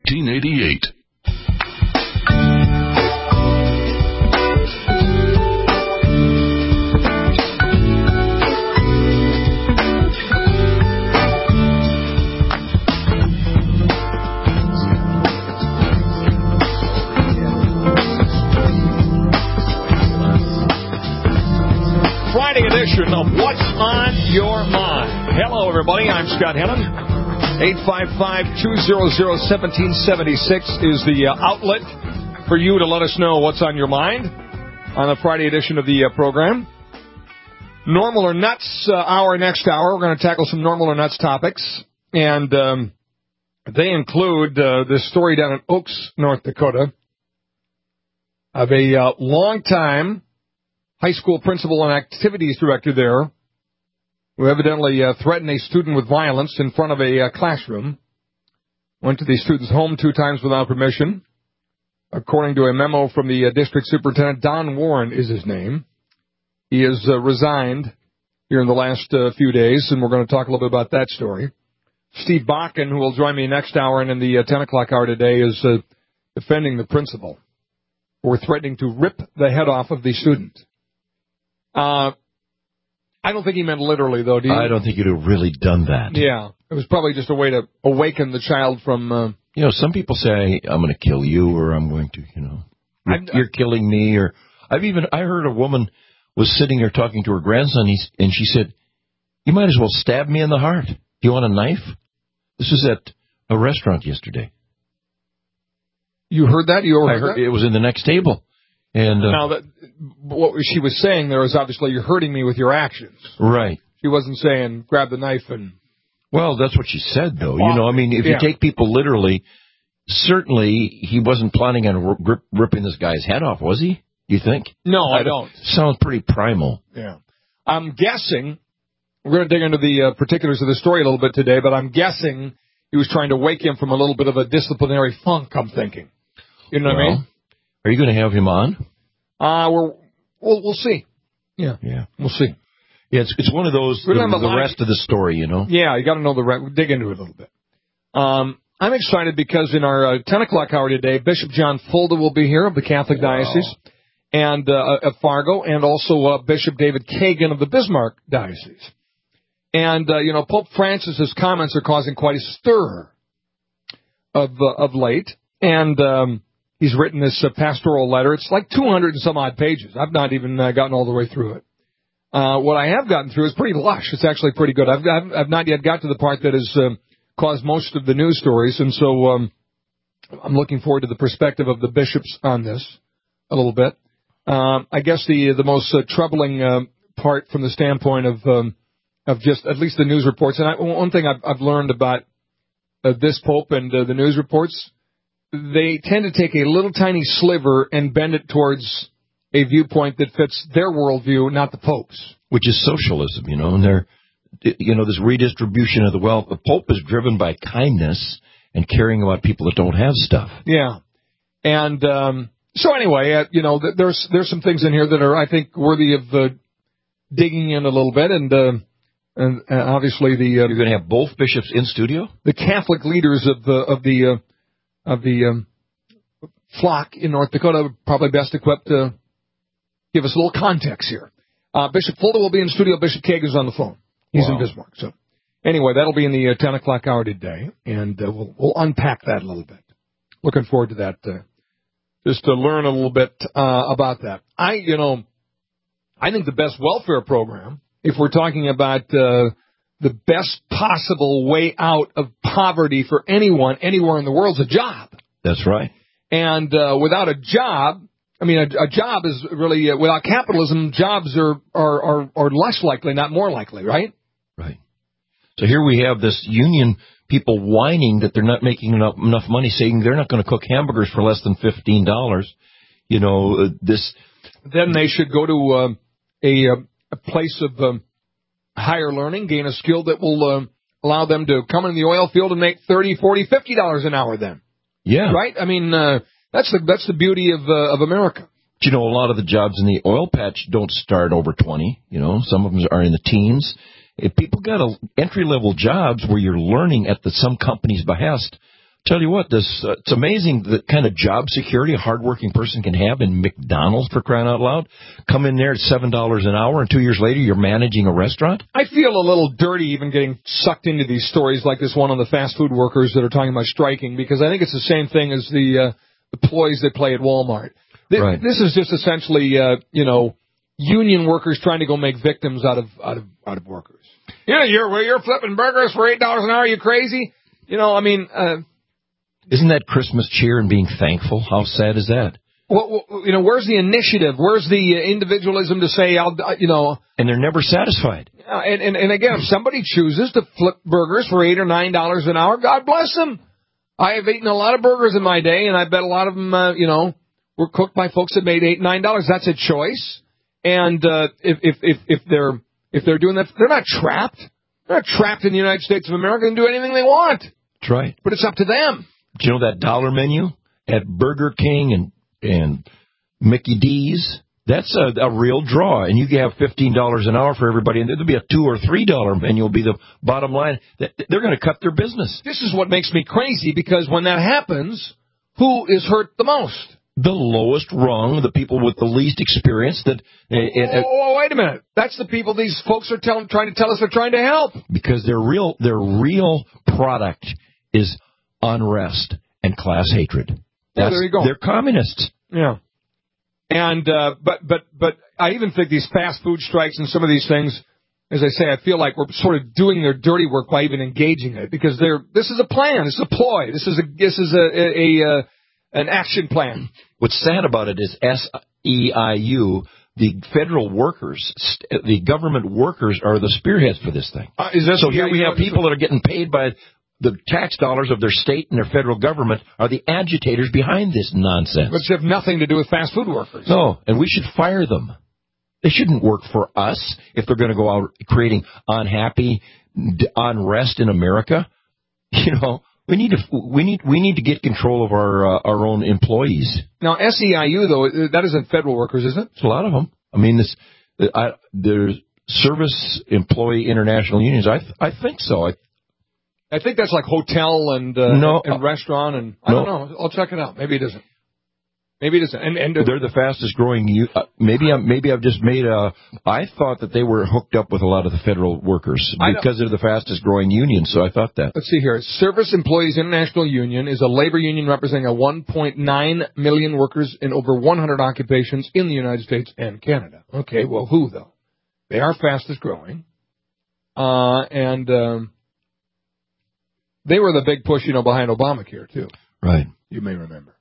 1988. Friday edition of What's on Your Mind. Hello, everybody. I'm Scott Hennon. 855-200-1776 is the outlet for you to let us know what's on your mind on the Friday edition of the program. Normal or Nuts hour next hour. We're going to tackle some normal or nuts topics. And they include this story down in Oaks, North Dakota, of a longtime high school principal and activities director there who evidently threatened a student with violence in front of a classroom. Went to the student's home 2 times without permission. According to a memo from the district superintendent, Don Warren is his name. He has resigned here in the last few days, and we're going to talk a little bit about that story. Steve Bakken, who will join me next hour and in the 10 o'clock hour today, is defending the principal for threatening to rip the head off of the student. I don't think he meant literally, though, do you? I don't think you'd have really done that. Yeah. It was probably just a way to awaken the child from... some people say, I'm going to kill you, or I'm going to, you're killing me. Or I heard a woman was sitting there talking to her grandson, and she said, you might as well stab me in the heart. Do you want a knife? This was at a restaurant yesterday. You heard that? You overheard that? It was in the next table. And now, what she was saying there is obviously you're hurting me with your actions. Right. She wasn't saying grab the knife and... Well, that's what she said, though. If you take people literally, certainly he wasn't planning on ripping this guy's head off, was he? You think? No, I don't. Sounds pretty primal. Yeah. I'm guessing, we're going to dig into the particulars of the story a little bit today, but I'm guessing he was trying to wake him from a little bit of a disciplinary funk, I'm thinking. You know what I mean? Are you going to have him on? We'll see. Yeah. We'll see. Yeah, it's one of those, the rest of the story, Yeah, you got to know the rest. We'll dig into it a little bit. I'm excited because in our 10 o'clock hour today, Bishop John Fulda will be here of the Catholic Diocese and of Fargo, and also Bishop David Kagan of the Bismarck Diocese. And, Pope Francis's comments are causing quite a stir of late. And he's written this pastoral letter. It's like 200 and some odd pages. I've not even gotten all the way through it. What I have gotten through is pretty lush. It's actually pretty good. I've not yet got to the part that has caused most of the news stories, and so I'm looking forward to the perspective of the bishops on this a little bit. I guess the most troubling part from the standpoint of just at least the news reports, and one thing I've learned about this Pope and the news reports, they tend to take a little tiny sliver and bend it towards a viewpoint that fits their worldview, not the Pope's. Which is socialism, and they're, this redistribution of the wealth. The Pope is driven by kindness and caring about people that don't have stuff. Yeah. And so anyway, there's some things in here that are, I think, worthy of digging in a little bit, and obviously you're going to have both bishops in studio? The Catholic leaders of the flock in North Dakota are probably best equipped to give us a little context here. Bishop Fulda will be in studio. Bishop Kagan's on the phone. He's in Bismarck. So anyway, that'll be in the 10 o'clock hour today, and we'll unpack that a little bit. Looking forward to that, just to learn a little bit about that. I think the best welfare program, if we're talking about the best possible way out of poverty for anyone, anywhere in the world, is a job. That's right. And without a job, a job is really, without capitalism, jobs are less likely, not more likely, right? Right. So here we have this union people whining that they're not making enough money, saying they're not going to cook hamburgers for less than $15. Then they should go to a place of higher learning, gain a skill that will allow them to come in the oil field and make $30, $40, $50 an hour then. Yeah. Right? That's the beauty of America. But, a lot of the jobs in the oil patch don't start over 20. Some of them are in the teens. If people got entry-level jobs where you're learning at some company's behest, Tell you what, it's amazing the kind of job security a hardworking person can have in McDonald's, for crying out loud. Come in there at $7 an hour, and 2 years later you're managing a restaurant. I feel a little dirty even getting sucked into these stories like this one on the fast food workers that are talking about striking, because I think it's the same thing as the ploys they play at Walmart. Right. This is just essentially, union workers trying to go make victims out of workers. You're flipping burgers for $8 an hour. You crazy? Isn't that Christmas cheer and being thankful? How sad is that? Well, where's the initiative? Where's the individualism to say, And they're never satisfied. And again, if somebody chooses to flip burgers for $8 or $9 an hour, God bless them. I have eaten a lot of burgers in my day, and I bet a lot of them, were cooked by folks that made $8, $9. That's a choice. And if they're doing that, they're not trapped. They're not trapped in the United States of America and do anything they want. That's right. But it's up to them. Do you know that dollar menu at Burger King and Mickey D's? That's a real draw, and you can have $15 an hour for everybody, and there'll be a $2 or $3 menu will be the bottom line. They're going to cut their business. This is what makes me crazy, because when that happens, who is hurt the most? The lowest rung, the people with the least experience. Wait a minute. That's the people these folks are trying to tell us they're trying to help. Because their real product is unrest and class hatred. There you go. They're communists. Yeah. And but I even think these fast food strikes and some of these things, as I say, I feel like we're sort of doing their dirty work by even engaging it, because this is a plan, this is a ploy, this is an action plan. What's sad about it is SEIU, the federal workers, the government workers are the spearheads for this thing. So here we have people that are getting paid by the tax dollars of their state and their federal government are the agitators behind this nonsense. Which have nothing to do with fast food workers. No, and we should fire them. They shouldn't work for us if they're going to go out creating unrest in America. We need to get control of our own employees. Now, SEIU, though, that isn't federal workers, is it? It's a lot of them. I mean, there's Service Employee International Unions. I think so. I think that's like hotel and restaurant, and I don't know. I'll check it out. Maybe it isn't. And they're the fastest growing. Maybe I've just made I thought that they were hooked up with a lot of the federal workers because they're the fastest growing union. So I thought that. Let's see here. Service Employees International Union is a labor union representing 1.9 million workers in over 100 occupations in the United States and Canada. Okay, well, who though? They are fastest growing, and they were the big push, behind Obamacare too. Right. You may remember.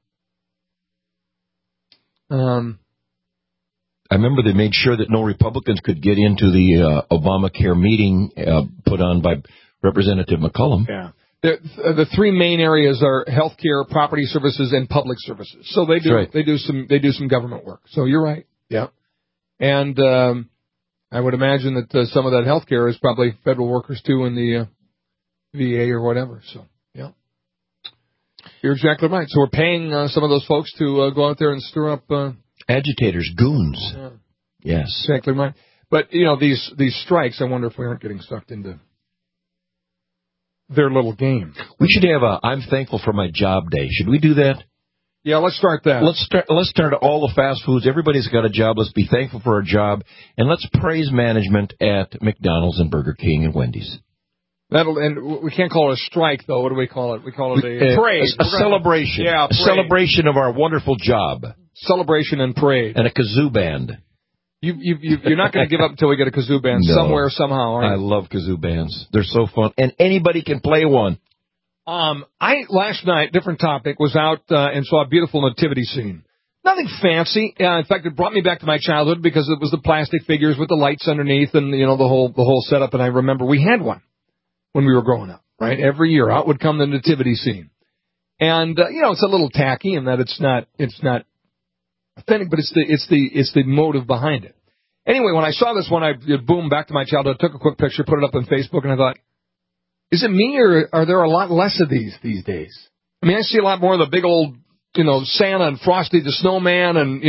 I remember they made sure that no Republicans could get into the Obamacare meeting put on by Representative McCollum. Yeah. The three main areas are healthcare, property services, and public services. So they do some government work. So you're right. Yeah. And I would imagine that some of that healthcare is probably federal workers too in the VA or whatever. So yeah. You're exactly right. So we're paying some of those folks to go out there and stir up agitators, goons. Yeah. Yes, exactly right. But these strikes, I wonder if we aren't getting sucked into their little game. We should have a I'm thankful for my job day. Should we do that? Yeah, let's start that. Let's start all the fast foods. Everybody's got a job. Let's be thankful for our job, and let's praise management at McDonald's and Burger King and Wendy's. And we can't call it a strike, though. What do we call it? We call it a parade. A celebration. A celebration of our wonderful job. Celebration and parade. And a kazoo band. You're not going to give up until we get a kazoo band somewhere, somehow, are you? I love kazoo bands. They're so fun. And anybody can play one. Last night, different topic, was out and saw a beautiful nativity scene. Nothing fancy. In fact, it brought me back to my childhood because it was the plastic figures with the lights underneath and, the whole setup. And I remember we had one when we were growing up, right? Every year out would come the nativity scene. And, it's a little tacky in that it's not authentic, but it's the motive behind it. Anyway, when I saw this one, I boom back to my childhood, took a quick picture, put it up on Facebook, and I thought, is it me or are there a lot less of these days? I mean, I see a lot more of the big old, Santa and Frosty the Snowman and,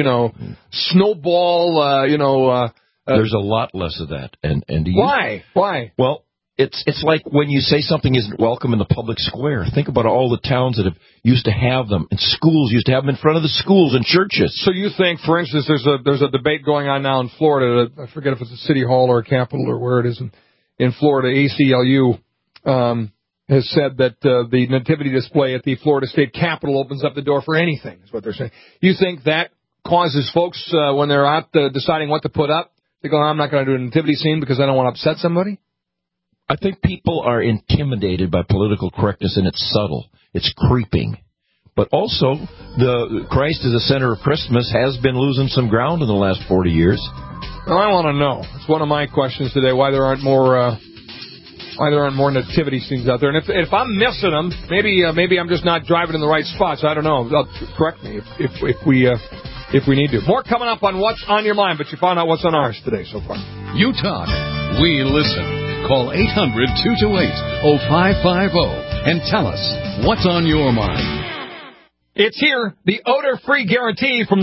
Snowball, There's a lot less of that. And Why? Well, It's like when you say something isn't welcome in the public square. Think about all the towns that used to have them, and schools used to have them in front of the schools and churches. So you think, for instance, there's a debate going on now in Florida. I forget if it's a city hall or a capitol or where it is in Florida. ACLU has said that the nativity display at the Florida State Capitol opens up the door for anything, is what they're saying. You think that causes folks, when they're out deciding what to put up, they go, I'm not going to do a nativity scene because I don't want to upset somebody? I think people are intimidated by political correctness, and it's subtle. It's creeping. But also, the Christ is the center of Christmas has been losing some ground in the last 40 years. Well, I want to know. It's one of my questions today, why there aren't more nativity scenes out there. And if I'm missing them, maybe I'm just not driving in the right spots. I don't know. Correct me if we need to. More coming up on What's on Your Mind, but you found out what's on ours today so far. You talk, we listen. Call 800-228-0550 and tell us what's on your mind. It's here, the odor-free guarantee from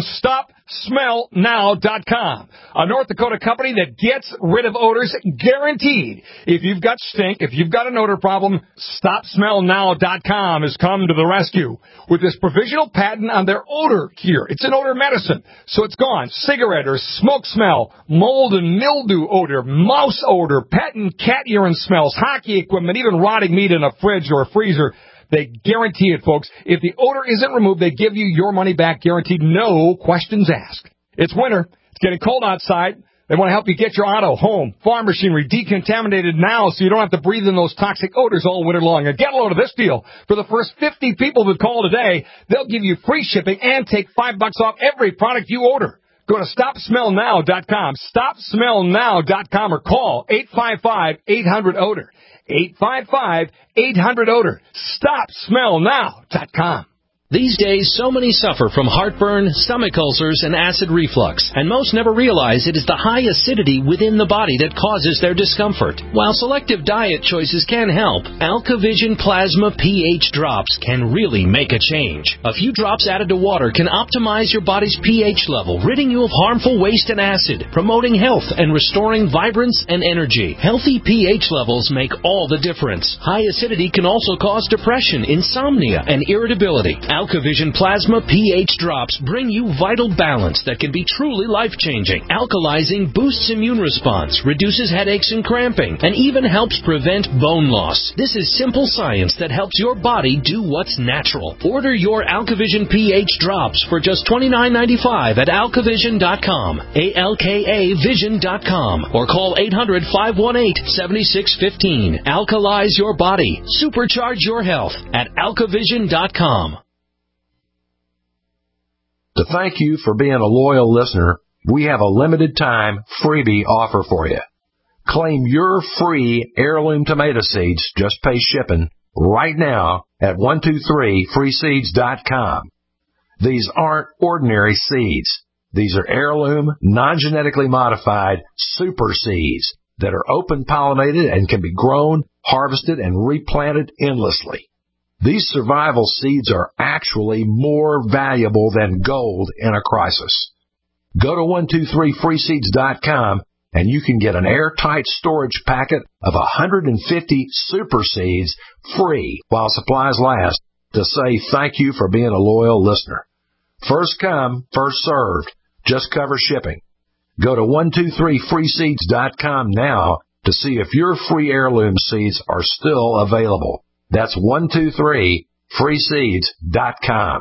StopSmellNow.com, a North Dakota company that gets rid of odors guaranteed. If you've got stink, if you've got an odor problem, StopSmellNow.com has come to the rescue with this provisional patent on their odor cure. It's an odor medicine, so it's gone. Cigarette or smoke smell, mold and mildew odor, mouse odor, pet and cat urine smells, hockey equipment, even rotting meat in a fridge or a freezer. They guarantee it, folks. If the odor isn't removed, they give you your money back guaranteed, no questions asked. It's winter. It's getting cold outside. They want to help you get your auto, home, farm machinery decontaminated now so you don't have to breathe in those toxic odors all winter long. And get a load of this deal. For the first 50 people that call today, they'll give you free shipping and take $5 off every product you order. Go to StopSmellNow.com, StopSmellNow.com, or call 855-800-ODOR. 855-800-ODOR. StopSmellNow.com. These days, so many suffer from heartburn, stomach ulcers, and acid reflux, and most never realize it is the high acidity within the body that causes their discomfort. While selective diet choices can help, AlkaVision Plasma pH drops can really make a change. A few drops added to water can optimize your body's pH level, ridding you of harmful waste and acid, promoting health and restoring vibrance and energy. Healthy pH levels make all the difference. High acidity can also cause depression, insomnia, and irritability. AlkaVision Plasma pH drops bring you vital balance that can be truly life-changing. Alkalizing boosts immune response, reduces headaches and cramping, and even helps prevent bone loss. This is simple science that helps your body do what's natural. Order your AlkaVision pH drops for just $29.95 at alkavision.com, ALKAvision.com, or call 800-518-7615. Alkalize your body. Supercharge your health at alkavision.com. To thank you for being a loyal listener, we have a limited time freebie offer for you. Claim your free heirloom tomato seeds, just pay shipping, right now at 123freeseeds.com. These aren't ordinary seeds. These are heirloom, non-genetically modified super seeds that are open pollinated and can be grown, harvested, and replanted endlessly. These survival seeds are actually more valuable than gold in a crisis. Go to 123freeseeds.com and you can get an airtight storage packet of 150 super seeds free while supplies last to say thank you for being a loyal listener. First come, first served. Just cover shipping. Go to 123freeseeds.com now to see if your free heirloom seeds are still available. That's 123freeseeds.com.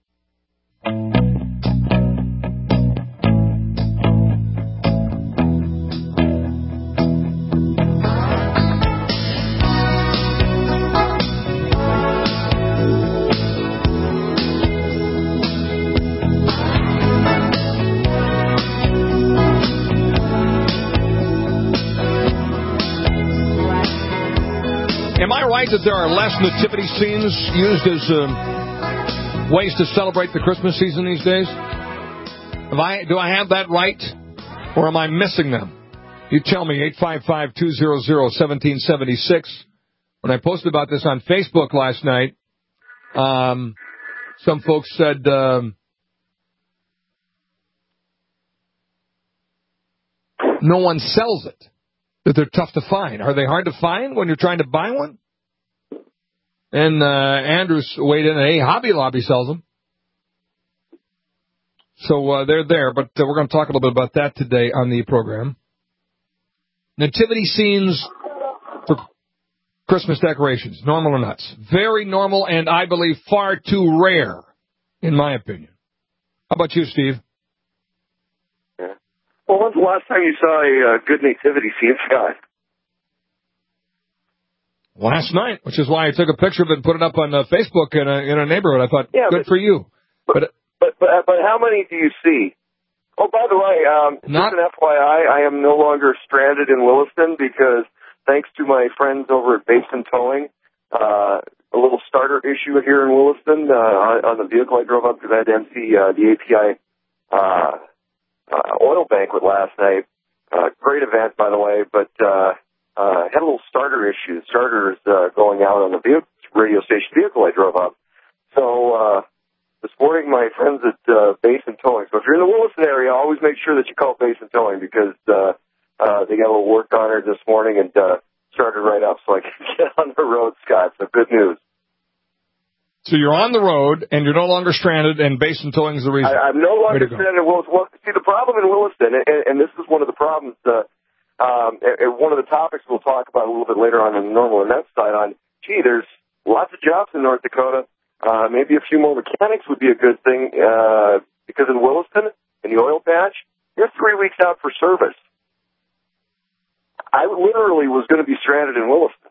Am I right that there are less nativity scenes used as ways to celebrate the Christmas season these days? Do I have that right, or am I missing them? You tell me, 855-200-1776. When I posted about this on Facebook last night, some folks said, no one sells it. that they're tough to find. Are they hard to find when you're trying to buy one? And Andrews weighed in, hey, Hobby Lobby sells them. So they're there, but we're going to talk a little bit about that today on the program. Nativity scenes for Christmas decorations, normal or nuts? Very normal, and I believe far too rare, in my opinion. How about you, Steve? Yeah. Well, when's the last time you saw a good nativity scene, Scott? Last night, which is why I took a picture of it and put it up on Facebook in a neighborhood. I thought, good for you. But how many do you see? Oh, by the way, just an FYI, I am no longer stranded in Williston because, thanks to my friends over at Basin Towing, a little starter issue here in Williston on the vehicle I drove up because I had to empty the API oil banquet last night. Great event, by the way, but had a little starter issue. Starters going out on the radio station vehicle I drove up. So this morning, my friends at Basin Towing. So if you're in the Williston area, always make sure that you call Basin Towing because they got a little work on her this morning and started right up so I can get on the road, Scott. So good news. So you're on the road and you're no longer stranded, and Basin Towing is the reason. I'm no longer stranded in Williston. Well, see, the problem in Williston, and this is one of the problems, one of the topics we'll talk about a little bit later on in the normal event side on, there's lots of jobs in North Dakota. Maybe a few more mechanics would be a good thing, because in Williston, in the oil patch, you're 3 weeks out for service. I literally was going to be stranded in Williston.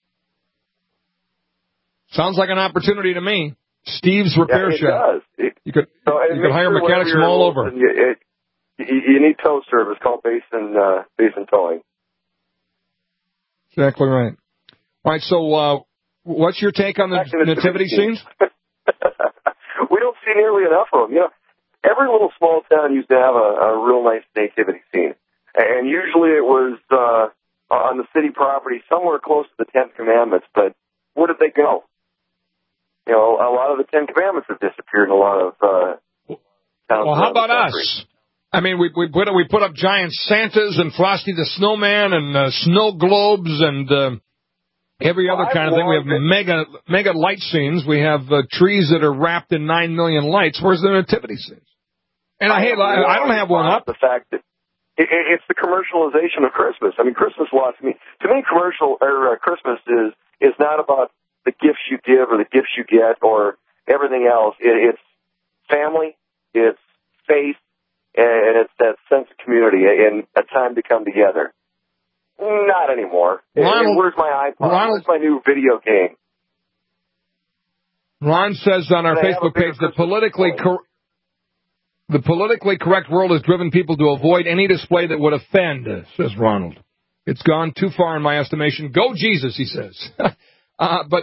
Sounds like an opportunity to me. Steve's Repair Shop. It does. You could hire mechanics from all over. You need tow service. Call Basin Towing. Exactly right. All right, so what's your take on the nativity scenes? We don't see nearly enough of them. You know, every little small town used to have a real nice nativity scene. And usually it was on the city property, somewhere close to the Ten Commandments. But where did they go? You know, a lot of the Ten Commandments have disappeared in a lot of towns. Well, how about us? I mean, we put up giant Santas and Frosty the Snowman and snow globes and every other kind of thing. We have mega light scenes. We have trees that are wrapped in 9 million lights. Where's the nativity scenes? And I don't have one up. The fact that it's the commercialization of Christmas. I mean, Christmas to me, Christmas is not about the gifts you give or the gifts you get or everything else. It's family, it's faith, and it's that sense of community and a time to come together. Not anymore. Where's my iPod? Where's my new video game? Ron says on our Facebook page, the politically correct world has driven people to avoid any display that would offend, says Ronald. It's gone too far in my estimation. Go Jesus, he says. But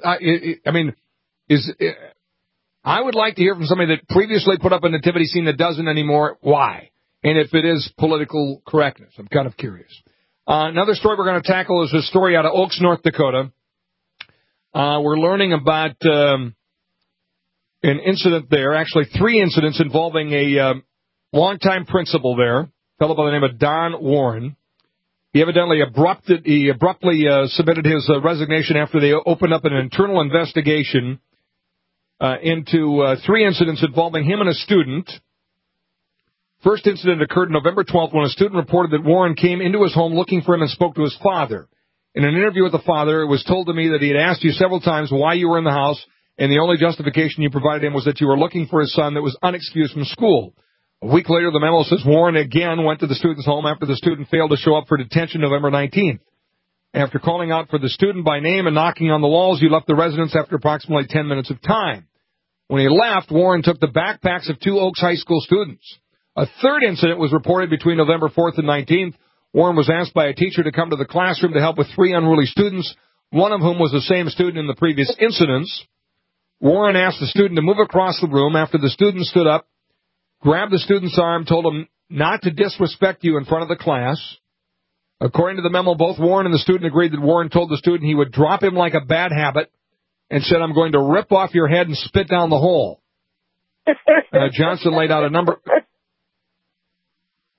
I would like to hear from somebody that previously put up a nativity scene that doesn't anymore. Why? And if it is political correctness, I'm kind of curious. Another story we're going to tackle is a story out of Oaks, North Dakota. We're learning about an incident there, actually 3 incidents involving a longtime principal there, a fellow by the name of Don Warren. He evidently abruptly submitted his resignation after they opened up an internal investigation into 3 incidents involving him and a student. First incident occurred November 12th when a student reported that Warren came into his home looking for him and spoke to his father. In an interview with the father, it was told to me that he had asked you several times why you were in the house, and the only justification you provided him was that you were looking for his son that was unexcused from school. A week later, the memo says Warren again went to the student's home after the student failed to show up for detention November 19th. After calling out for the student by name and knocking on the walls, you left the residence after approximately 10 minutes of time. When he left, Warren took the backpacks of 2 Oaks High School students. A third incident was reported between November 4th and 19th. Warren was asked by a teacher to come to the classroom to help with 3 unruly students, one of whom was the same student in the previous incidents. Warren asked the student to move across the room. After the student stood up, grabbed the student's arm, told him not to disrespect you in front of the class. According to the memo, both Warren and the student agreed that Warren told the student he would drop him like a bad habit and said, "I'm going to rip off your head and spit down the hole." Johnson laid out a number.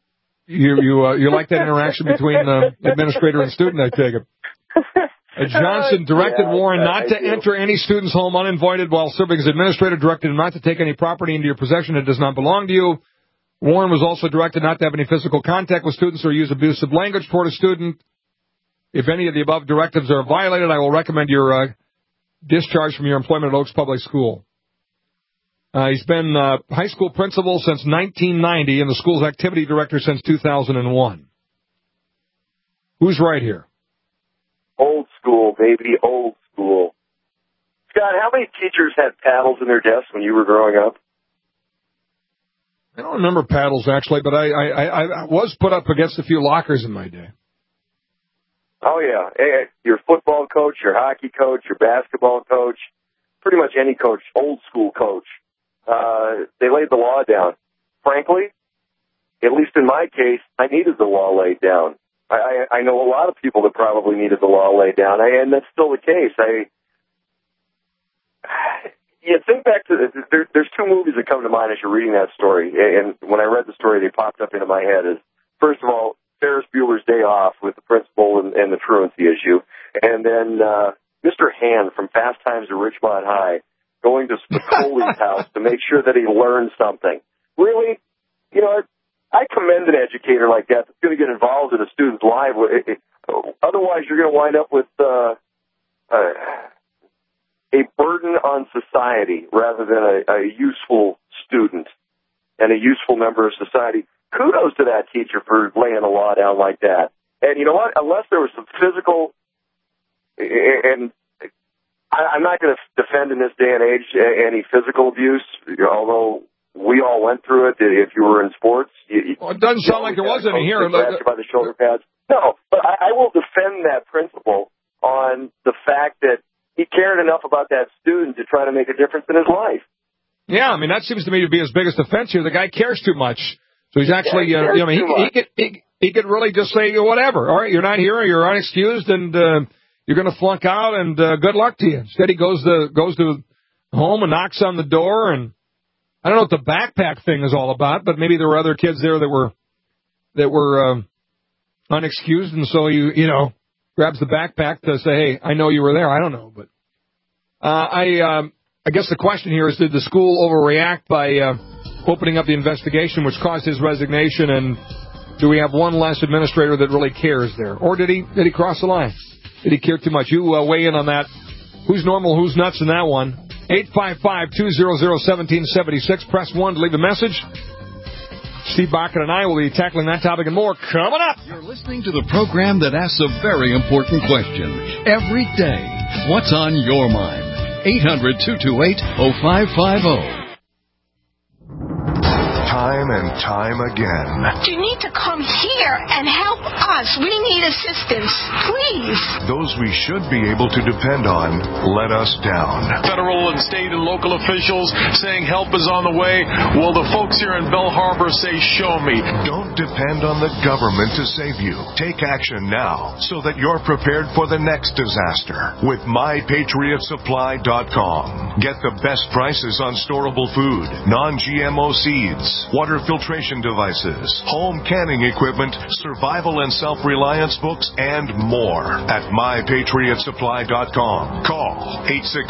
You like that interaction between administrator and student, I take it. Johnson directed Warren not to enter any student's home uninvited while serving as administrator, directed him not to take any property into your possession that does not belong to you. Warren was also directed not to have any physical contact with students or use abusive language toward a student. If any of the above directives are violated, I will recommend your discharge from your employment at Oaks Public School. He's been high school principal since 1990 and the school's activity director since 2001. Who's right here? Old school, baby, old school. Scott, how many teachers had paddles in their desks when you were growing up? I don't remember paddles, actually, but I was put up against a few lockers in my day. Oh, yeah. Hey, your football coach, your hockey coach, your basketball coach, pretty much any coach, old school coach, they laid the law down. Frankly, at least in my case, I needed the law laid down. I know a lot of people that probably needed the law laid down, and that's still the case. You think back to there's two movies that come to mind as you're reading that story, and when I read the story, they popped up into my head. Is first of all, Ferris Bueller's Day Off with the principal and the truancy issue, and then Mr. Hand from Fast Times at Ridgemont High going to Spicoli's house to make sure that he learned something. Really, I commend an educator like that that's going to get involved in a student's life. Otherwise, you're going to wind up with a burden on society rather than a useful student and a useful member of society. Kudos to that teacher for laying the law down like that. And you know what? Unless there was some physical, and I'm not going to defend in this day and age any physical abuse, although we all went through it. If you were in sports, it doesn't sound like there was any here. By the shoulder pads. No, but I will defend that principal on the fact that he cared enough about that student to try to make a difference in his life. Yeah, I mean, that seems to me to be his biggest offense here. The guy cares too much. So he's actually, he could really just say, whatever. All right, you're not here, you're unexcused, and you're going to flunk out, and good luck to you. Instead, he goes to home and knocks on the door, and I don't know what the backpack thing is all about, but maybe there were other kids there that were unexcused, and so he grabs the backpack to say, hey, I know you were there. I don't know, but I guess the question here is, did the school overreact by opening up the investigation, which caused his resignation, and do we have one less administrator that really cares there? Or did he cross the line? Did he care too much? You weigh in on that. Who's normal, who's nuts in that one? 855-200-1776. Press 1 to leave a message. Steve Bakken and I will be tackling that topic and more coming up. You're listening to the program that asks a very important question every day. What's on your mind? 800-228-0550. Time and time again. You need to come here and help us. We need assistance, please. Those we should be able to depend on let us down. Federal and state and local officials saying help is on the way. Well, the folks here in Bell Harbor say, show me. Don't depend on the government to save you. Take action now so that you're prepared for the next disaster with MyPatriotSupply.com. Get the best prices on storable food, non-GMO seeds, water filtration devices, home canning equipment, survival and self-reliance books, and more at MyPatriotSupply.com. Call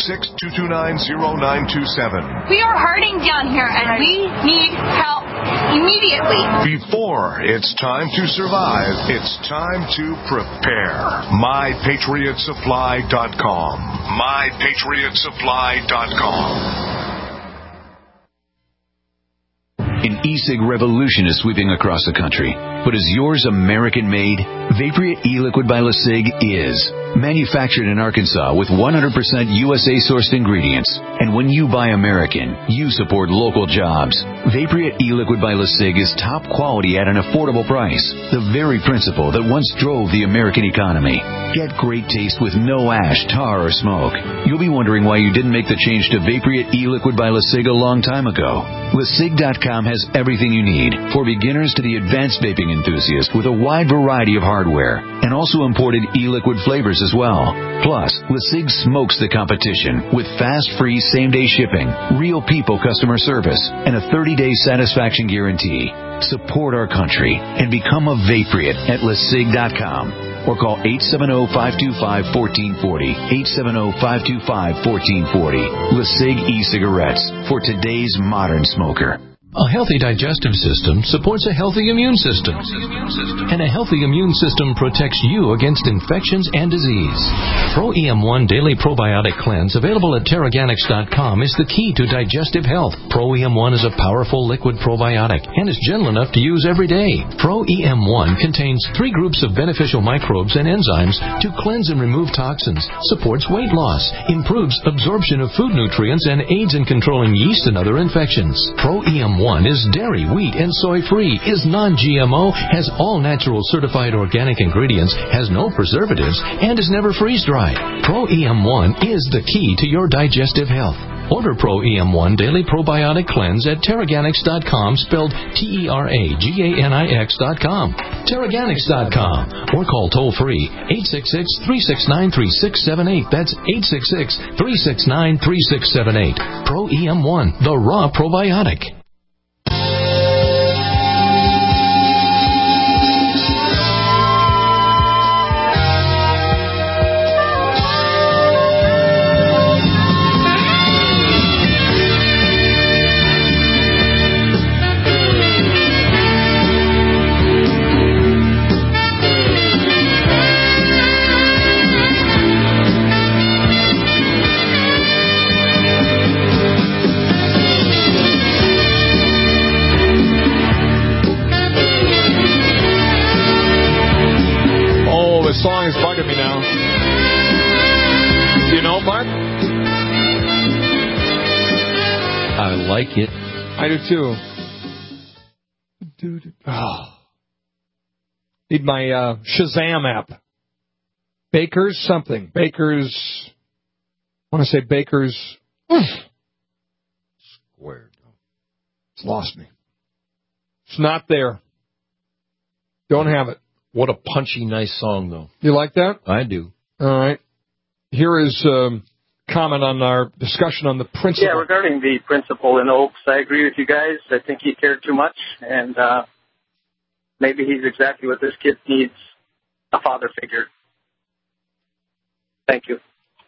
866-229-0927. We are hurting down here, and we need help immediately. Before it's time to survive, it's time to prepare. MyPatriotSupply.com. MyPatriotSupply.com. An e-cig revolution is sweeping across the country. But is yours American-made? Vaporeat e-liquid by LeSig is. Manufactured in Arkansas with 100% USA-sourced ingredients. And when you buy American, you support local jobs. Vaporeat e-liquid by LeSig is top quality at an affordable price. The very principle that once drove the American economy. Get great taste with no ash, tar, or smoke. You'll be wondering why you didn't make the change to Vaporeat e-liquid by LeSig a long time ago. LeSig.com has everything you need, for beginners to the advanced vaping enthusiast, with a wide variety of hardware, and also imported e-liquid flavors customers as well. Plus, LeSig smokes the competition with fast, free, same-day shipping, real people customer service, and a 30-day satisfaction guarantee. Support our country and become a Vaporite at LeSig.com. Or call 870-525-1440, 870-525-1440. LeSig e-cigarettes for today's modern smoker. A healthy digestive system supports a healthy immune system. And a healthy immune system protects you against infections and disease. Pro-EM1 Daily Probiotic Cleanse, available at Terraganics.com, is the key to digestive health. Pro-EM1 is a powerful liquid probiotic and is gentle enough to use every day. Pro-EM1 contains 3 groups of beneficial microbes and enzymes to cleanse and remove toxins, supports weight loss, improves absorption of food nutrients, and aids in controlling yeast and other infections. Pro-EM1 is dairy, wheat, and soy-free, is non-GMO, has all natural certified organic ingredients, has no preservatives, and is never freeze-dried. Pro-EM1 is the key to your digestive health. Order Pro-EM1 Daily Probiotic Cleanse at Terraganics.com, spelled Terraganics.com. Terraganics.com. Or call toll-free 866-369-3678. That's 866-369-3678. Pro-EM1, the raw probiotic. Song is bugging me now. You know, Mark? I like it. I do too. Oh. Need my Shazam app. Baker's something. Baker's. I want to say Baker's. Squared. It's lost me. It's not there. Don't have it. What a punchy, nice song, though. You like that? I do. All right. Here is comment on our discussion on the principle. Yeah, regarding the principal in Oaks, I agree with you guys. I think he cared too much, and maybe he's exactly what this kid needs, a father figure. Thank you.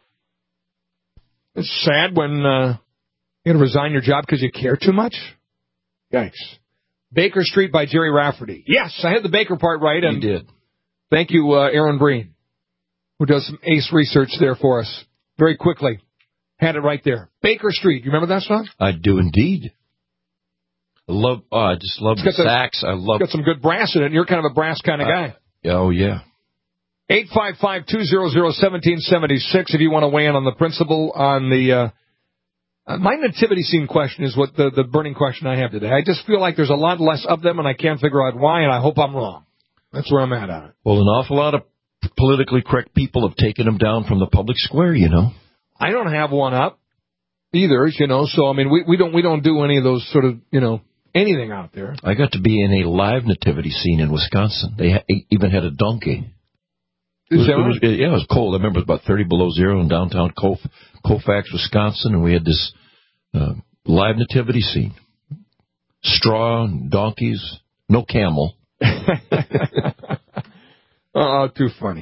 It's sad when you got to resign your job because you care too much. Yikes. Baker Street by Jerry Rafferty. Yes, I had the Baker part right. And you did. Thank you, Aaron Breen, who does some ace research there for us. Very quickly. Had it right there. Baker Street. You remember that song? I do indeed. I just love the sax. It's got some good brass in it, and you're kind of a brass kind of guy. Oh, yeah. 855-200-1776 if you want to weigh in on the principle on the... my nativity scene question is what the burning question I have today. I just feel like there's a lot less of them, and I can't figure out why, and I hope I'm wrong. That's where I'm at on it. Well, an awful lot of politically correct people have taken them down from the public square, you know. I don't have one up either, you know, so, I mean, we don't do any of those sort of, you know, anything out there. I got to be in a live nativity scene in Wisconsin. They even had a donkey. It was cold. I remember it was about 30 below zero in downtown Colfax, Wisconsin, and we had this live nativity scene. Straw and donkeys, no camel. Oh, too funny.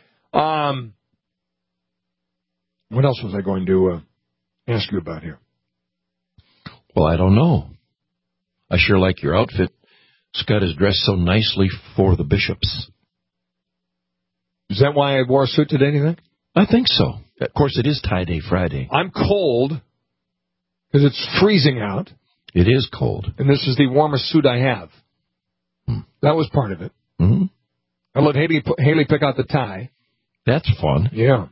What else was I going to ask you about here? Well, I don't know. I sure like your outfit. Scott is dressed so nicely for the bishops. Is that why I wore a suit today, do you think? I think so. Of course, it is Tie-Day Friday. I'm cold because it's freezing out. It is cold. And this is the warmest suit I have. That was part of it. Mm-hmm. I let Haley pick out the tie. That's fun. Yeah.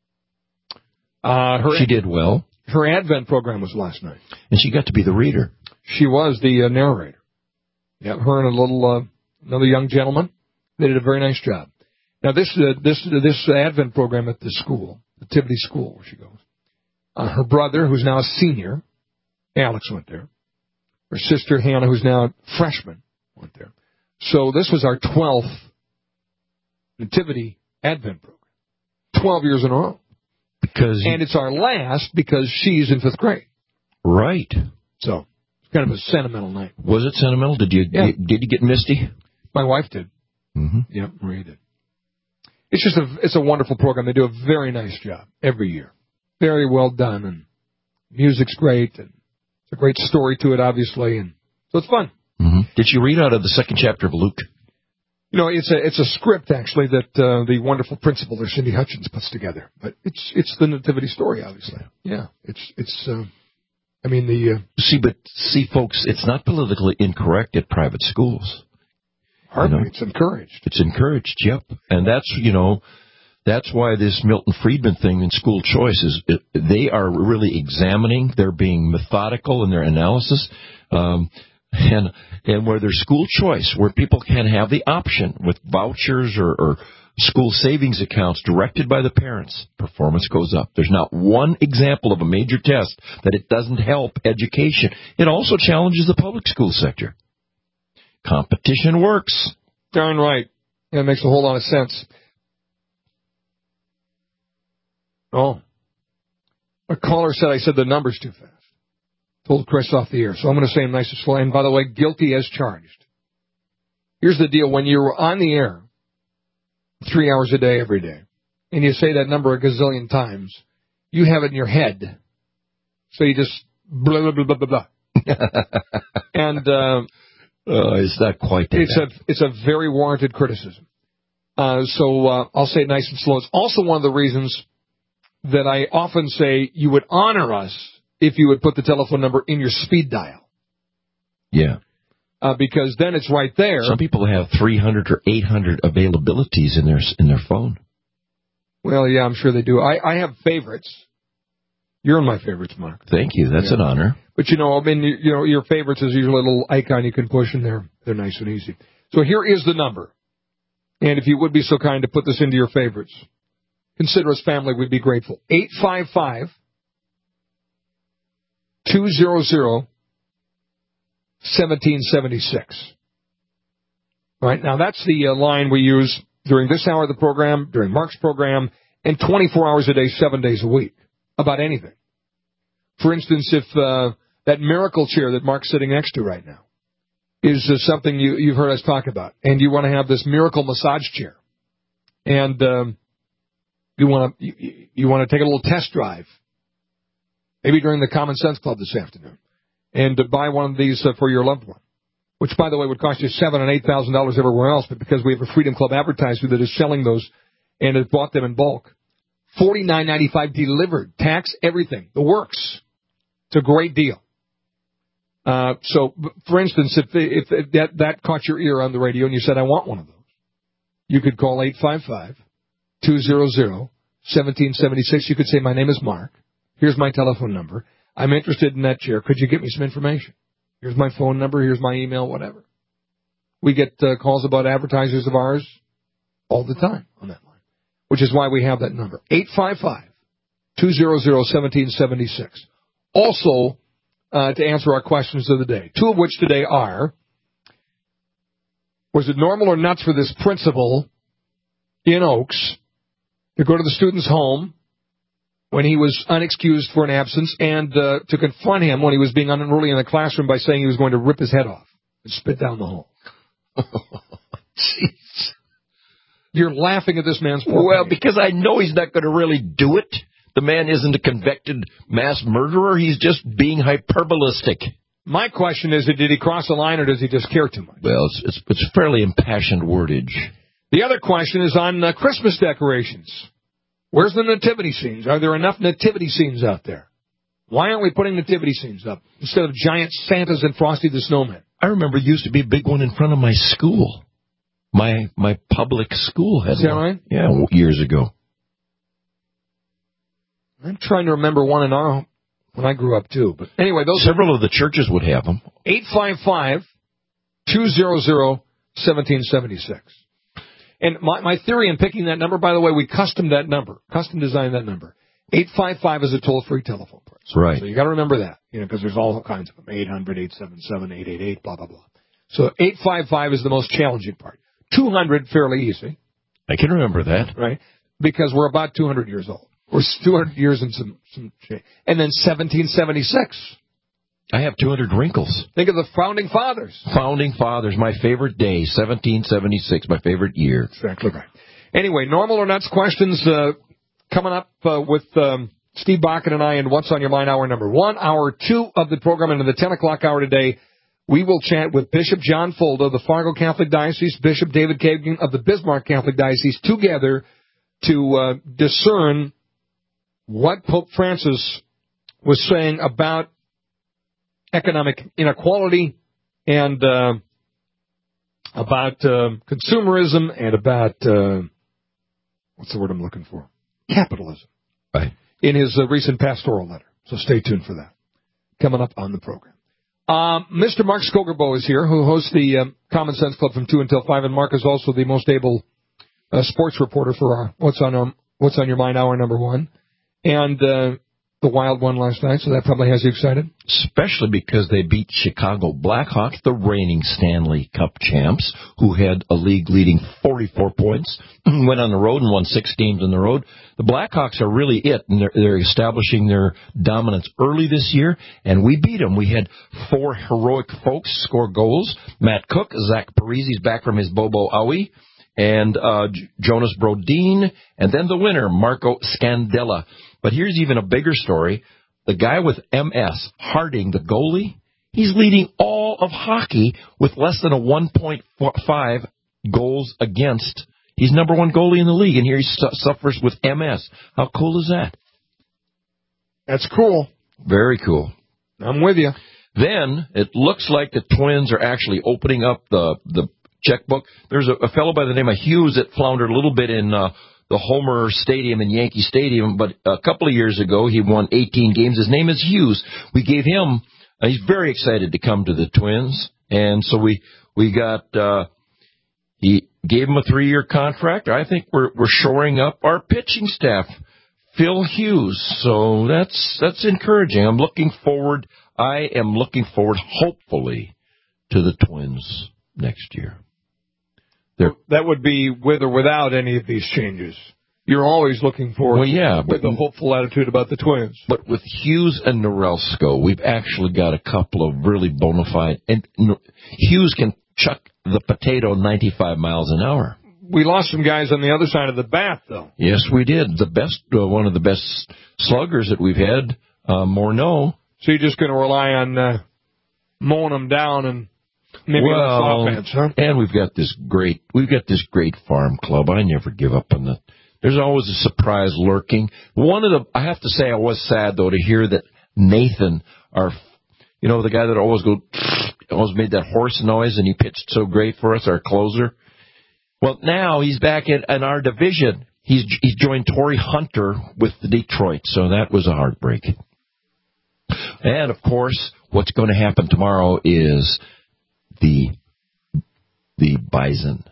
She did well. Her Advent program was last night. And she got to be the reader. She was the narrator. Yeah, her and another young gentleman. They did a very nice job. Now, this Advent program at the school, the Tivity School where she goes, her brother, who's now a senior, Alex, went there. Her sister, Hannah, who's now a freshman, went there. So this was our 12th Nativity Advent program. 12 years in a row. And it's our last because she's in 5th grade. Right. So, it's kind of a sentimental night. Was it sentimental? Did you get misty? My wife did. Mm-hmm. Yep, Maria did. It's a wonderful program. They do a very nice job every year. Very well done, and music's great, and it's a great story to it, obviously, and so it's fun. Mm-hmm. Did you read out of the 2nd chapter of Luke? You know, it's a script, actually, that the wonderful principal there, Cindy Hutchins, puts together. But it's the nativity story, obviously. Yeah, See, folks, it's not politically incorrect at private schools. Hardly, it's encouraged. It's encouraged, yep. And that's why this Milton Friedman thing in school choice they are really examining, they're being methodical in their analysis, and where there's school choice, where people can have the option with vouchers or school savings accounts directed by the parents, performance goes up. There's not one example of a major test that it doesn't help education. It also challenges the public school sector. Competition works. Darn right. Yeah, it makes a whole lot of sense. Oh. A caller said I said the numbers too fast. Told Chris off the air, so I'm going to say them nice and slow. And by the way, guilty as charged. Here's the deal. When you're on the air 3 hours a day, every day, and you say that number a gazillion times, you have it in your head. So you just blah, blah, blah, blah, blah. And it's not quite that. It's a very warranted criticism. So I'll say it nice and slow. It's also one of the reasons that I often say you would honor us if you would put the telephone number in your speed dial. Yeah. Because then it's right there. Some people have 300 or 800 availabilities in their phone. Well, yeah, I'm sure they do. I have favorites. You're in my favorites, Mark. Thank you. That's an honor. But, your favorites is usually a little icon you can push, and they're nice and easy. So here is the number. And if you would be so kind to put this into your favorites, consider us family, we'd be grateful. 855-200-1776. All right, now that's the line we use during this hour of the program, during Mark's program, and 24 hours a day, 7 days a week, about anything. For instance, if that miracle chair that Mark's sitting next to right now is something you've heard us talk about, and you want to have this miracle massage chair, and you want to take a little test drive, maybe during the Common Sense Club this afternoon, and buy one of these for your loved one, which, by the way, would cost you $7,000 and $8,000 everywhere else, but because we have a Freedom Club advertiser that is selling those and has bought them in bulk, $49.95 delivered, tax, everything, the works. It's a great deal. So, for instance, if that caught your ear on the radio and you said, I want one of those, you could call 855-200-1776. You could say, my name is Mark. Here's my telephone number. I'm interested in that chair. Could you get me some information? Here's my phone number. Here's my email, whatever. We get calls about advertisers of ours all the time on that line, which is why we have that number. 855-200-1776. Also, to answer our questions of the day, two of which today are, was it normal or nuts for this principal in Oaks to go to the student's home when he was unexcused for an absence and to confront him when he was being unruly in the classroom by saying he was going to rip his head off and spit down the hole? Jeez. You're laughing at this man's poor Well, page. because I know he's not going to really do it. The man isn't a convicted mass murderer. He's just being hyperbolistic. My question is, did he cross the line or does he just care too much? Well, it's fairly impassioned wordage. The other question is on Christmas decorations. Where's the nativity scenes? Are there enough nativity scenes out there? Why aren't we putting nativity scenes up instead of giant Santas and Frosty the Snowman? I remember there used to be a big one in front of my school. My public school had one. Is that right? Yeah, years ago. I'm trying to remember one in our when I grew up, too. But anyway, several of the churches would have them. 855-200-1776. And my theory in picking that number, by the way, we custom designed that number. 855 is a toll-free telephone price. Right. So you got to remember that, because there's all kinds of them. 800-877-888, blah, blah, blah. So 855 is the most challenging part. 200, fairly easy. I can remember that. Right. because we're about 200 years old. We're 200 years and some change. And then 1776. I have 200 wrinkles. Think of the Founding Fathers. Founding Fathers, my favorite day, 1776, my favorite year. Exactly right. Anyway, normal or nuts questions coming up with Steve Bakken and I in What's on Your Mind, hour number 1. Hour 2 of the program, into the 10 o'clock hour today, we will chat with Bishop John Fulda of the Fargo Catholic Diocese, Bishop David Kagan of the Bismarck Catholic Diocese, together to discern what Pope Francis was saying about economic inequality and about consumerism and about, what's the word I'm looking for? Capitalism. Right. In his recent pastoral letter. So stay tuned for that. Coming up on the program. Mr. Mark Skogerbo is here, who hosts the Common Sense Club from 2 until 5, and Mark is also the most able sports reporter for our What's on Your Mind, hour number 1. And the Wild won last night, so that probably has you excited. Especially because they beat Chicago Blackhawks, the reigning Stanley Cup champs, who had a league-leading 44 points, went on the road and won 6 games on the road. The Blackhawks are really it, and they're establishing their dominance early this year, and we beat them. We had 4 heroic folks score goals. Matt Cook, Zach Parise's back from his Bobo Aoi, and Jonas Brodin, and then the winner, Marco Scandella. But here's even a bigger story. The guy with MS, Harding, the goalie, he's leading all of hockey with less than a 1.5 goals against. He's number 1 goalie in the league, and here he suffers with MS. How cool is that? That's cool. Very cool. I'm with you. Then it looks like the Twins are actually opening up the checkbook. There's a fellow by the name of Hughes that floundered a little bit in the Homer Stadium in Yankee Stadium, but a couple of years ago he won 18 games. His name is Hughes. We gave him, he's very excited to come to the Twins, and so we got, he gave him a 3-year contract. I think we're shoring up our pitching staff. Phil Hughes, so that's encouraging. I am looking forward, hopefully, to the Twins next year. That would be with or without any of these changes. You're always looking for with a hopeful attitude about the Twins. But with Hughes and Norelsko, we've actually got a couple of really bona fide. And Hughes can chuck the potato 95 miles an hour. We lost some guys on the other side of the bat, though. Yes, we did. The best, one of the best sluggers that we've had, Morneau. So you're just going to rely on mowing them down and maybe less offense, huh? And we've got this great farm club. I never give up on that. There's always a surprise lurking. I have to say, I was sad though to hear that Nathan, the guy that always made that horse noise, and he pitched so great for us, our closer. Well, now he's back in our division. He's joined Torrey Hunter with the Detroit, so that was a heartbreak. And of course, what's going to happen tomorrow is the Bison.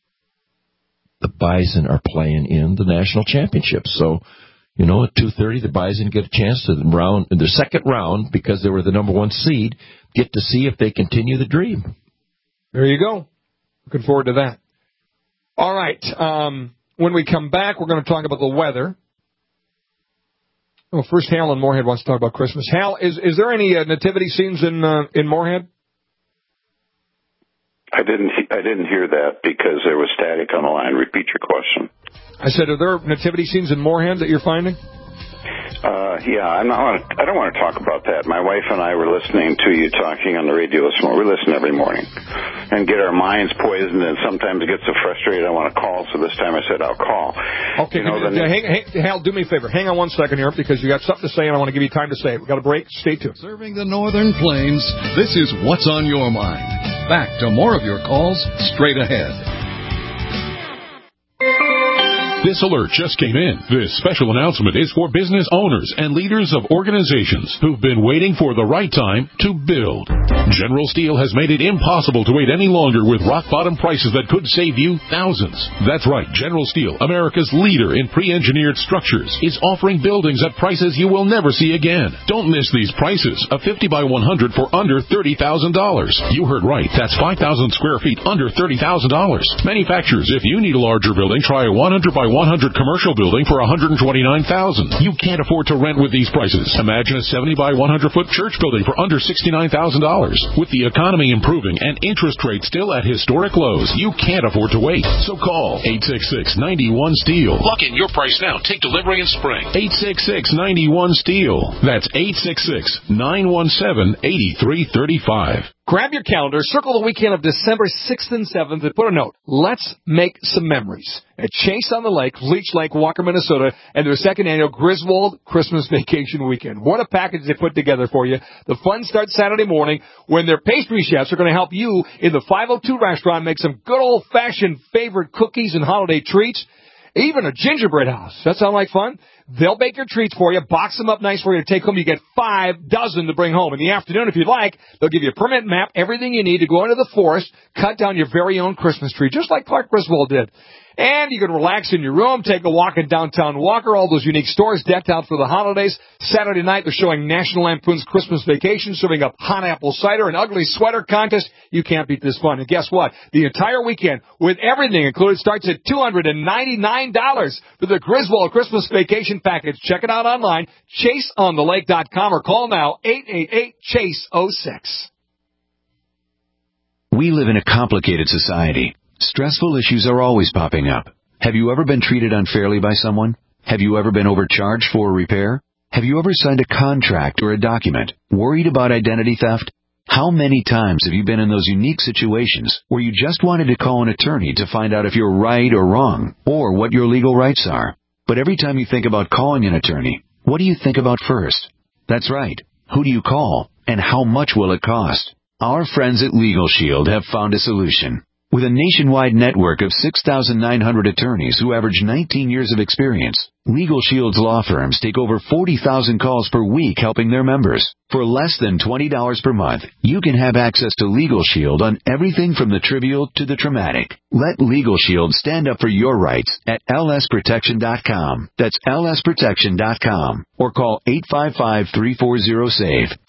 The Bison are playing in the national championship. So, at 2:30, the Bison get a chance to the second round, because they were the number 1 seed, get to see if they continue the dream. There you go. Looking forward to that. All right. When we come back, we're going to talk about the weather. Well, first, Hal in Moorhead wants to talk about Christmas. Hal, is there any nativity scenes in Moorhead? I didn't hear that because there was static on the line. Repeat your question. I said, are there nativity scenes in Moorhead that you're finding? Yeah, I don't want to talk about that. My wife and I were listening to you talking on the radio this morning. We listen every morning and get our minds poisoned, and sometimes it gets so frustrated I want to call, so this time I said I'll call. Okay, Hal, do me a favor. Hang on 1 second here, because you got something to say, and I want to give you time to say it. We've got a break. Stay tuned. Serving the Northern Plains, this is What's on Your Mind. Back to more of your calls straight ahead. This alert just came in. This special announcement is for business owners and leaders of organizations who've been waiting for the right time to build. General Steel has made it impossible to wait any longer with rock-bottom prices that could save you thousands. That's right. General Steel, America's leader in pre-engineered structures, is offering buildings at prices you will never see again. Don't miss these prices. A 50 by 100 for under $30,000. You heard right. That's 5,000 square feet under $30,000. Manufacturers, if you need a larger building, try a 100 by 100 commercial building for $129,000. You can't afford to rent with these prices. Imagine a 70 by 100 foot church building for under $69,000. With the economy improving and interest rates still at historic lows, you can't afford to wait. So call 866-91-STEEL. Lock in your price now. Take delivery in spring. 866-91-STEEL. That's 866-917-8335. Grab your calendar, circle the weekend of December 6th and 7th, and put a note. Let's make some memories at Chase on the Lake, Leech Lake, Walker, Minnesota, and their second annual Griswold Christmas Vacation Weekend. What a package they put together for you. The fun starts Saturday morning when their pastry chefs are going to help you in the 502 restaurant make some good old-fashioned favorite cookies and holiday treats. Even a gingerbread house. That sound like fun? They'll bake your treats for you, box them up nice for you to take home. You get 5 dozen to bring home. In the afternoon, if you'd like, they'll give you a permit map, everything you need to go into the forest, cut down your very own Christmas tree, just like Clark Griswold did. And you can relax in your room, take a walk in downtown Walker, all those unique stores decked out for the holidays. Saturday night, they're showing National Lampoon's Christmas Vacation, serving up hot apple cider, an ugly sweater contest. You can't beat this fun. And guess what? The entire weekend, with everything included, starts at $299 for the Griswold Christmas Vacation Package. Check it out online, chaseonthelake.com, or call now, 888-CHASE-06. We live in a complicated society. Stressful issues are always popping up. Have you ever been treated unfairly by someone? Have you ever been overcharged for a repair? Have you ever signed a contract or a document worried about identity theft? How many times have you been in those unique situations where you just wanted to call an attorney to find out if you're right or wrong, or what your legal rights are? But every time you think about calling an attorney, what do you think about first? That's right. Who do you call, and how much will it cost? Our friends at Legal Shield have found a solution. With a nationwide network of 6,900 attorneys who average 19 years of experience, Legal Shield's law firms take over 40,000 calls per week helping their members. For less than $20 per month, you can have access to Legal Shield on everything from the trivial to the traumatic. Let Legal Shield stand up for your rights at lsprotection.com. That's lsprotection.com. Or call 855-340-SAVE,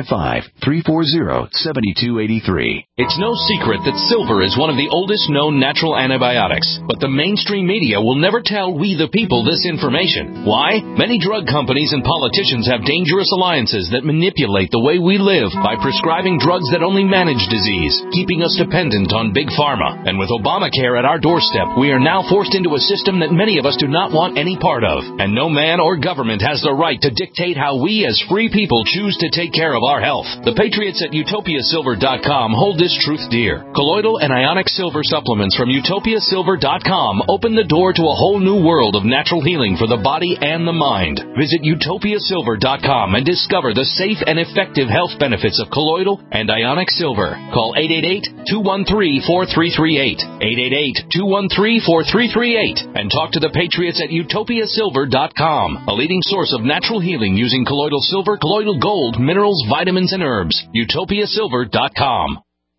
855-340-7283. It's no secret that silver is one of the oldest known natural antibiotics, but the mainstream media will never tell we the people this information. Why? Many drug companies and politicians have dangerous alliances that manipulate the way we live by prescribing drugs that only manage disease, keeping us dependent on big pharma. And with Obamacare at our doorstep, we are now forced into a system that many of us do not want any part of. And no man or government has the right to dictate how we as free people choose to take care of our health. The patriots at utopiasilver.com hold this truth dear. Colloidal and ionic silver supplements from utopiasilver.com open the door to a whole new world of natural healing for the body and the mind. Visit utopiasilver.com and discover the safe and effective health benefits of colloidal and ionic silver. Call 888-213-4338. 888-213-4338. And talk to the patriots at utopiasilver.com, a leading source of natural healing using colloidal silver, colloidal gold, minerals, vitamins, and herbs. utopiasilver.com.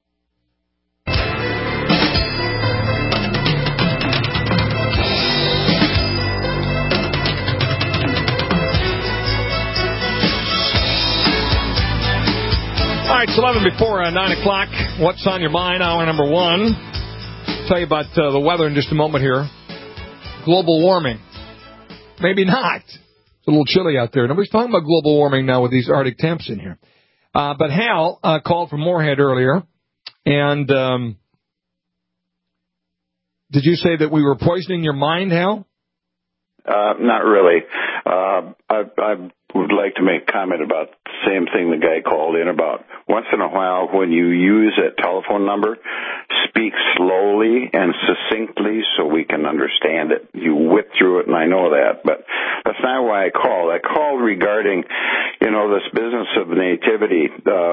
All right, it's 11 before 9 o'clock. What's on your mind? Hour number one. Tell you about the weather in just a moment here. Global warming. Maybe not. It's a little chilly out there. Nobody's talking about global warming now with these Arctic temps in here. But Hal called from Moorhead earlier. And did you say that we were poisoning your mind, Hal? Not really. I would like to make a comment about the same thing the guy called in about. Once in a while, when you use a telephone number, speak slowly and succinctly so we can understand it. You whip through it, and I know that, but that's not why I called. I called regarding, this business of nativity.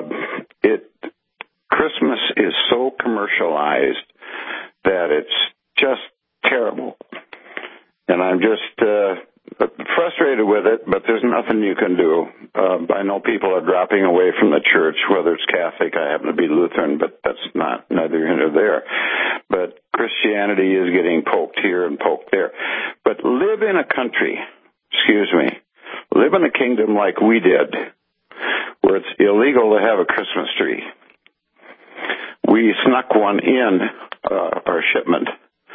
Christmas is so commercialized that it's just terrible. And I'm just frustrated with it, but there's nothing you can do. I know people are dropping away from the church, whether it's Catholic. I happen to be Lutheran, but that's neither here nor there. But Christianity is getting poked here and poked there. But live in a country, live in a kingdom like we did, where it's illegal to have a Christmas tree. We snuck one in our shipment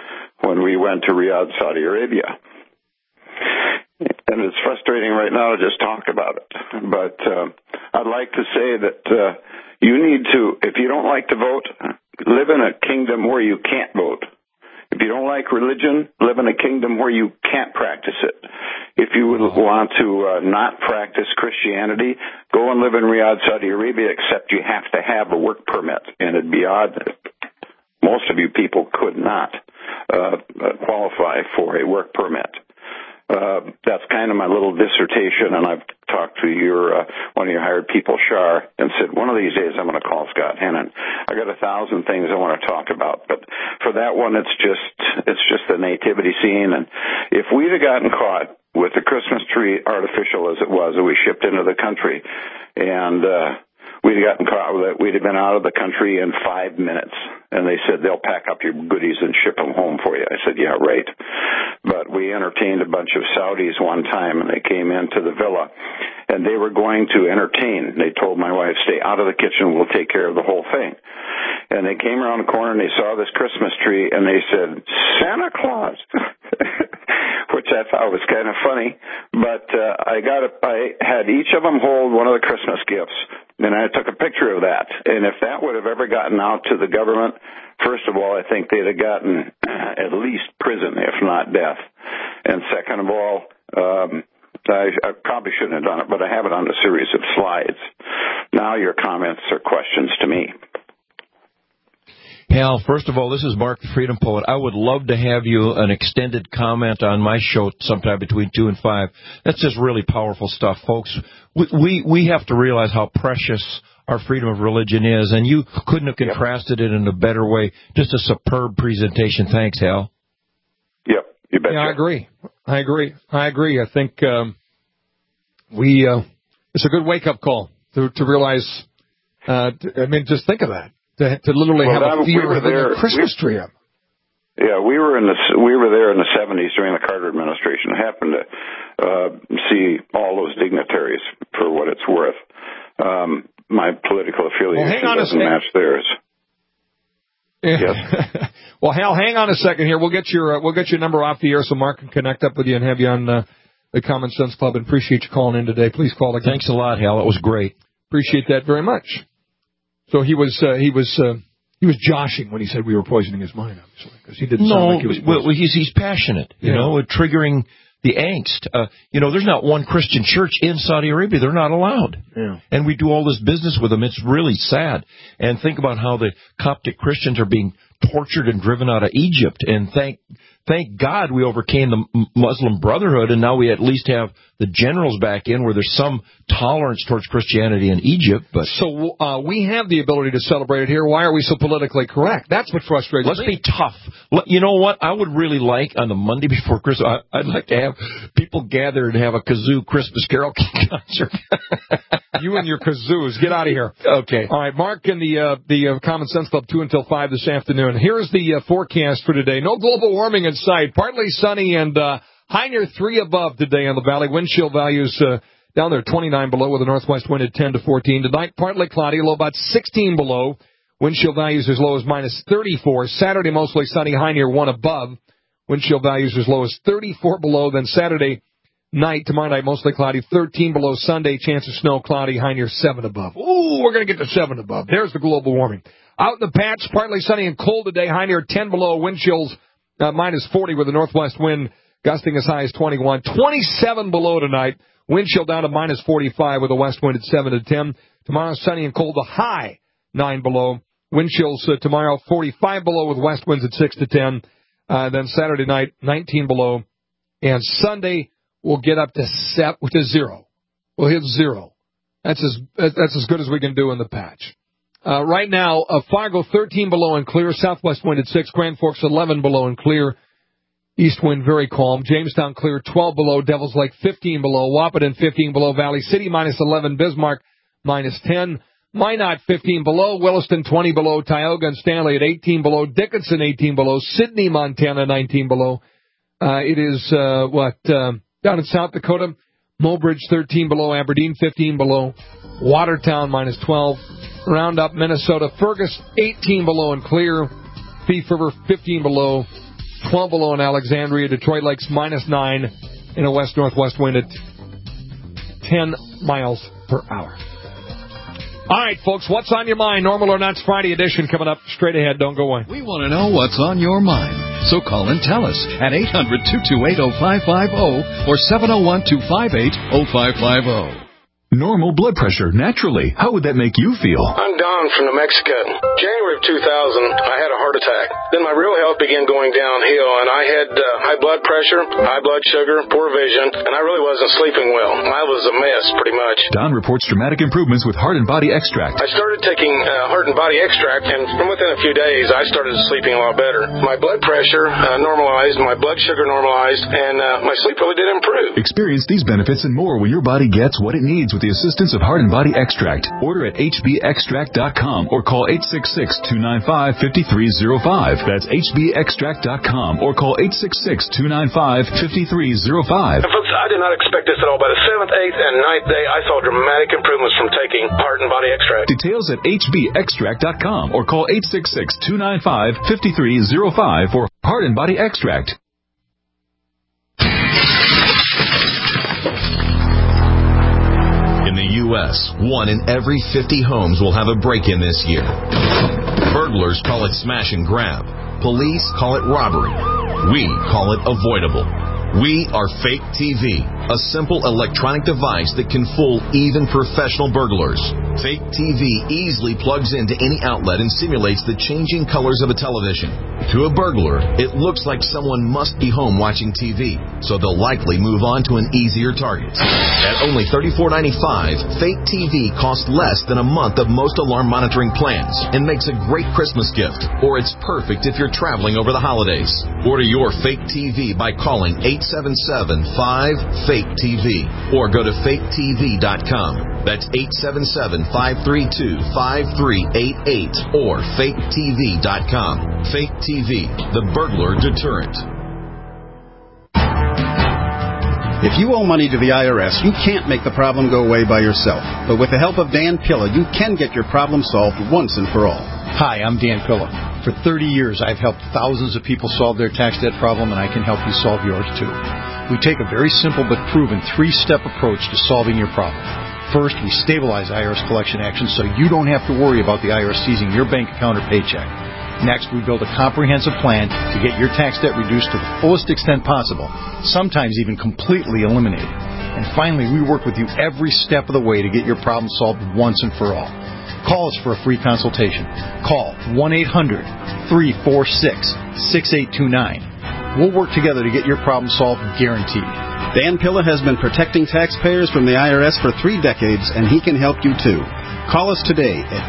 when we went to Riyadh, Saudi Arabia. And it's frustrating right now to just talk about it. But I'd like to say that you need to, if you don't like to vote, live in a kingdom where you can't vote. If you don't like religion, live in a kingdom where you can't practice it. If you would want to not practice Christianity, go and live in Riyadh, Saudi Arabia, except you have to have a work permit. And it'd be odd that most of you people could not qualify for a work permit. That's kind of my little dissertation, and I've talked to one of your hired people, Shar, and said, one of these days I'm going to call Scott Hennon. I got 1,000 things I want to talk about, but for that one, it's just the nativity scene. And if we'd have gotten caught with the Christmas tree, artificial as it was, that we shipped into the country, and we'd have gotten caught with it, we'd have been out of the country in 5 minutes. And they said, they'll pack up your goodies and ship them home for you. I said, yeah, right. But we entertained a bunch of Saudis one time, and they came into the villa, and they were going to entertain. They told my wife, stay out of the kitchen, we'll take care of the whole thing. And they came around the corner, and they saw this Christmas tree, and they said, Santa Claus, which I thought was kind of funny. But I had each of them hold one of the Christmas gifts, and I took a picture of that. And if that would have ever gotten out to the government, first of all, I think they'd have gotten at least prison, if not death. And second of all, I probably shouldn't have done it, but I have it on a series of slides. Now your comments or questions to me. Hal, first of all, this is Mark the Freedom Poet. I would love to have you an extended comment on my show sometime between 2 and 5. That's just really powerful stuff, folks. We have to realize how precious our freedom of religion is, and you couldn't have contrasted it in a better way. Just a superb presentation. Thanks, Hal. Yep, you betcha. Yeah, I agree. I think it's a good wake-up call to realize, just think of that. To literally have a fear of a Christmas tree up. Yeah, we were there in the 70s during the Carter administration. I happened to see all those dignitaries for what it's worth. My political affiliation doesn't match theirs. Yeah. Yes. Well, Hal, hang on a second here. We'll get your number off the air so Mark can connect up with you and have you on the Common Sense Club. And appreciate you calling in today. Please call again. Thanks a lot, Hal. It was great. Appreciate that very much. So he was joshing when he said we were poisoning his mind, obviously, because he didn't sound like he was poisoning. Well, he's passionate, you know, triggering the angst. There's not one Christian church in Saudi Arabia. They're not allowed. Yeah. And we do all this business with them. It's really sad. And think about how the Coptic Christians are being tortured and driven out of Egypt. And thank God we overcame the Muslim Brotherhood, and now we at least have the generals back in where there's some tolerance towards Christianity in Egypt. But so we have the ability to celebrate it here. Why are we so politically correct? That's what frustrates me. Let's be tough. You know what? I would really like on the Monday before Christmas, I'd like to have people gather and have a kazoo Christmas carol concert. You and your kazoos. Get out of here. Okay. All right, Mark and the Common Sense Club 2 until 5 this afternoon. Here's the forecast for today. No global warming in sight. Partly sunny and high near 3 above today on the valley. Wind chill values down there 29 below with a northwest wind at 10 to 14. Tonight, partly cloudy, low about 16 below. Wind chill values as low as minus 34. Saturday, mostly sunny, high near 1 above. Wind chill values as low as 34 below. Then Saturday night, tomorrow night, mostly cloudy, 13 below. Sunday, chance of snow, cloudy, high near 7 above. Ooh, we're going to get to 7 above. There's the global warming. Out in the patch, partly sunny and cold today, high near 10 below. Wind chills minus 40 with a northwest wind gusting as high as 21. 27 below tonight. Wind chill down to minus 45 with a west wind at 7 to 10. Tomorrow, sunny and cold, the high 9 below. Wind chills tomorrow, 45 below with west winds at 6 to 10. Then Saturday night, 19 below. And Sunday, we'll get up to 0. We'll hit 0. That's as good as we can do in the patch. Right now, Fargo 13 below and clear. Southwest wind at 6. Grand Forks 11 below and clear. East wind very calm. Jamestown clear 12 below. Devils Lake 15 below. Wahpeton 15 below. Valley City minus 11. Bismarck minus 10. Minot 15 below. Williston 20 below. Tioga and Stanley at 18 below. Dickinson 18 below. Sydney, Montana 19 below. It is down in South Dakota. Mobridge 13 below. Aberdeen 15 below. Watertown minus 12. Roundup, Minnesota. Fergus 18 below and clear. Thief River 15 below. 12 below in Alexandria. Detroit Lakes -9 in a west-northwest wind at 10 miles per hour. All right, folks, what's on your mind? Normal or Not Friday edition coming up straight ahead. Don't go away. We want to know what's on your mind. So call and tell us at 800-228-0550 or 701-258-0550. Normal blood pressure, naturally. How would that make you feel? I'm Don from New Mexico. January of 2000, I had a heart attack. Then my real health began going downhill, and I had high blood pressure, high blood sugar, poor vision, and I really wasn't sleeping well. I was a mess, pretty much. Don reports dramatic improvements with Heart and Body Extract. I started taking Heart and Body Extract, and from within a few days, I started sleeping a lot better. My blood pressure normalized, my blood sugar normalized, and my sleep really did improve. Experience these benefits and more when your body gets what it needs with the assistance of Heart and Body Extract. Order at hbextract.com or call 866-295-5305. That's hbextract.com or call 866-295-5305. Folks, I did not expect this at all. By the 7th, 8th, and 9th day, I saw dramatic improvements from taking Heart and Body Extract. Details at hbextract.com or call 866-295-5305 for Heart and Body Extract. In the U.S., 1 in every 50 homes will have a break-in this year. Burglars call it smash and grab. Police call it robbery. We call it avoidable. We are Fake TV, a simple electronic device that can fool even professional burglars. Fake TV easily plugs into any outlet and simulates the changing colors of a television. To a burglar, it looks like someone must be home watching TV, so they'll likely move on to an easier target. At only $34.95, Fake TV costs less than a month of most alarm monitoring plans and makes a great Christmas gift, or it's perfect if you're traveling over the holidays. Order your Fake TV by calling 877-5-FAKE-TV or go to faketv.com. That's 877-532-5388 or faketv.com. Fake TV, the burglar deterrent. If you owe money to the IRS, you can't make the problem go away by yourself. But with the help of Dan Pilla, you can get your problem solved once and for all. Hi, I'm Dan Pilla. For 30 years, I've helped thousands of people solve their tax debt problem, and I can help you solve yours too. We take a very simple but proven 3-step approach to solving your problem. First, we stabilize IRS collection actions so you don't have to worry about the IRS seizing your bank account or paycheck. Next, we build a comprehensive plan to get your tax debt reduced to the fullest extent possible, sometimes even completely eliminated. And finally, we work with you every step of the way to get your problem solved once and for all. Call us for a free consultation. Call 1-800-346-6829. We'll work together to get your problem solved, guaranteed. Dan Pilla has been protecting taxpayers from the IRS for 3 decades, and he can help you too. Call us today at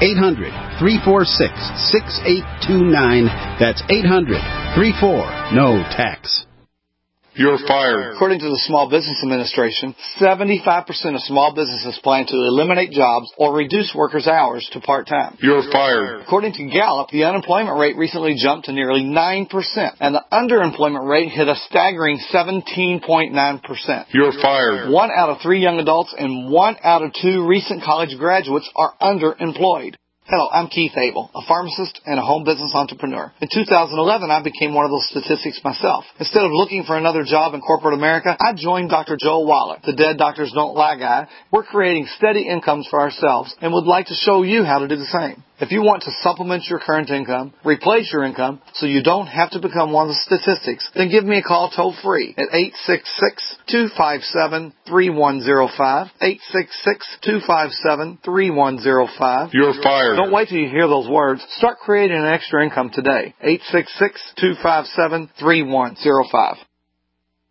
800-346-6829. That's 800-34-NO-TAX. You're fired. According to the Small Business Administration, 75% of small businesses plan to eliminate jobs or reduce workers' hours to part-time. You're fired. According to Gallup, the unemployment rate recently jumped to nearly 9%, and the underemployment rate hit a staggering 17.9%. You're fired. 1 out of 3 young adults and 1 out of 2 recent college graduates are underemployed. Hello, I'm Keith Abel, a pharmacist and a home business entrepreneur. In 2011, I became one of those statistics myself. Instead of looking for another job in corporate America, I joined Dr. Joel Wallach, the Dead Doctors Don't Lie guy. We're creating steady incomes for ourselves and would like to show you how to do the same. If you want to supplement your current income, replace your income, so you don't have to become one of the statistics, then give me a call toll-free at 866-257-3105, 866-257-3105. You're fired. Don't wait till you hear those words. Start creating an extra income today. 866-257-3105.